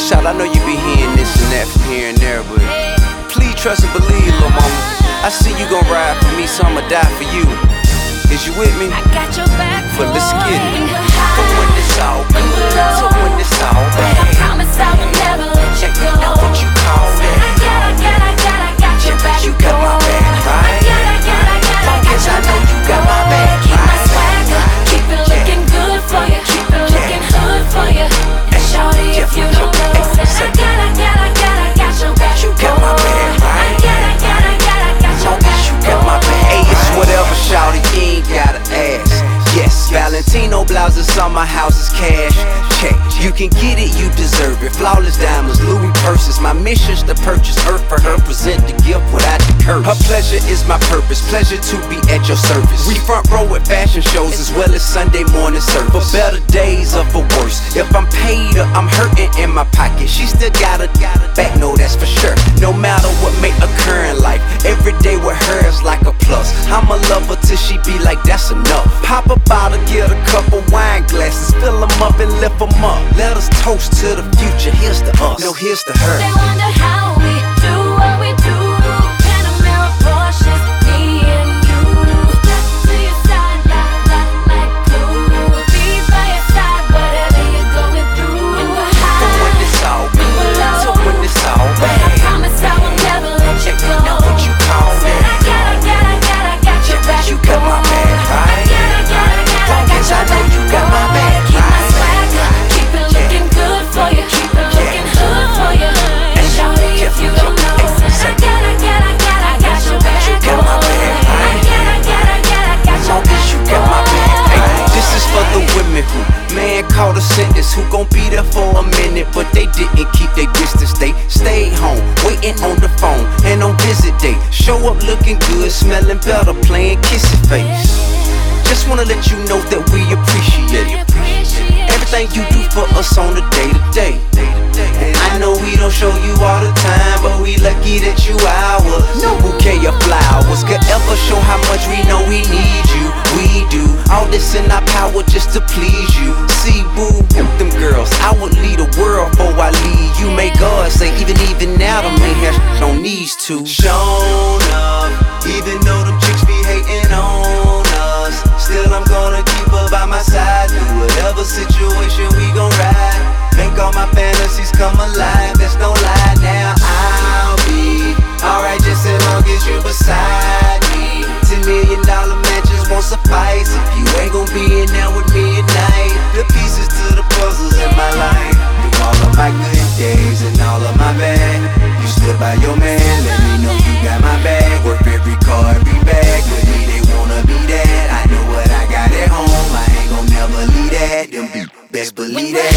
Shout, I know you be hearing this and that from here and there, but please trust and believe, little mama. I see you gon' ride for me, so I'ma die for you. Is you with me? I got your back, but let's get it. From when it's all good to when it's all bad. I promise I will never let you go. Now what you call that? I got your back. You got my back, right? Long as I know you got my back, Keep my right? swagger, keep it looking good for you, keep it looking hood for you. And shorty, if you don't know, I got your back. You got my back, right? I got your back. You got my back. Hey, it's whatever, shawty, you ain't gotta ask. Yes, Valentino blouses on my house is cash. Check, you can get it, you deserve it. Flawless diamonds, Louis purses. My mission's to purchase earth for her, present the gift without the curse. Her pleasure is my purpose, pleasure to be at your service. We front row at fashion shows as well as Sunday morning service. For better days or for worse, if I'm paid or I'm hurting in my pocket, she still got a back, no that's for sure. No matter what may occur in life, every day with her is like a plus. I'ma love her till she be like that's enough. Pop a bottle, get a couple wine glasses, fill them up and lift them up. Let us toast to the future, here's to us, no here's to her. They wonder how we do what we do. Panamera Porsches, me and you. Step to your side, like glue. Be by your side, whatever you're going through. And we're high, From when it's all and we're good low, to when it's all but I bad. promise I will never let you go. Now what you call that? I got your back. You got my back, right? Long as I know you got my back, Keep my right? swagger, keep it looking good for you, keep it looking hood for you. And shawty, if you don't know, I got your back. You got my back, right? I got your Long as you got my back. Hey, back. this is for the women who man called a sentence, who gon' be there for a minute, but they didn't keep their distance. They stayed home, waiting on the phone, and on visit day, show up looking good, smelling better, playing kissy face. Just wanna let you know that we appreciate everything you do for us on the day-to-day. And I know we don't show you all the time, but we lucky that you ours. No bouquet of flowers could ever show how much we know we need you. We do all this in our power just to please you. See, boo, them girls, I would lead the world before I leave you. May God say, even now, the man has on these two. Shown up, even though them chicks be hating on us. Still, I'm gonna keep her by my side. Through whatever situation we gon' ride. Make all my fantasies come alive. There's no lie now. I'll be alright just as long as you beside me. $10 million matches won't suffice if you ain't gon' be in there with me at night. The pieces to the puzzles in my life. Through all of my good days and all of my bad, you stood by your man. Let me know you got my back. Worth every car, every bag. With me they wanna be that. I know what I got at home. I ain't gon' never leave that. Them be best believe that.